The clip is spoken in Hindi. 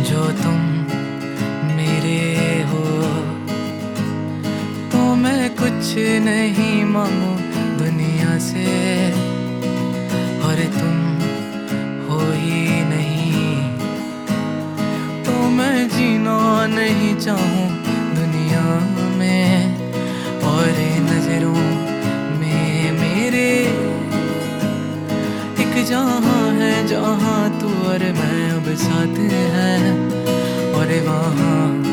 जो तुम मेरे हो तो मैं कुछ नहीं मांगू दुनिया से, और तुम हो ही नहीं तो मैं जीना नहीं चाहूँ दुनिया में। और नजरों में मेरे एक जहाँ है जहाँ तू और मैं अब साथ हैं, और वहाँ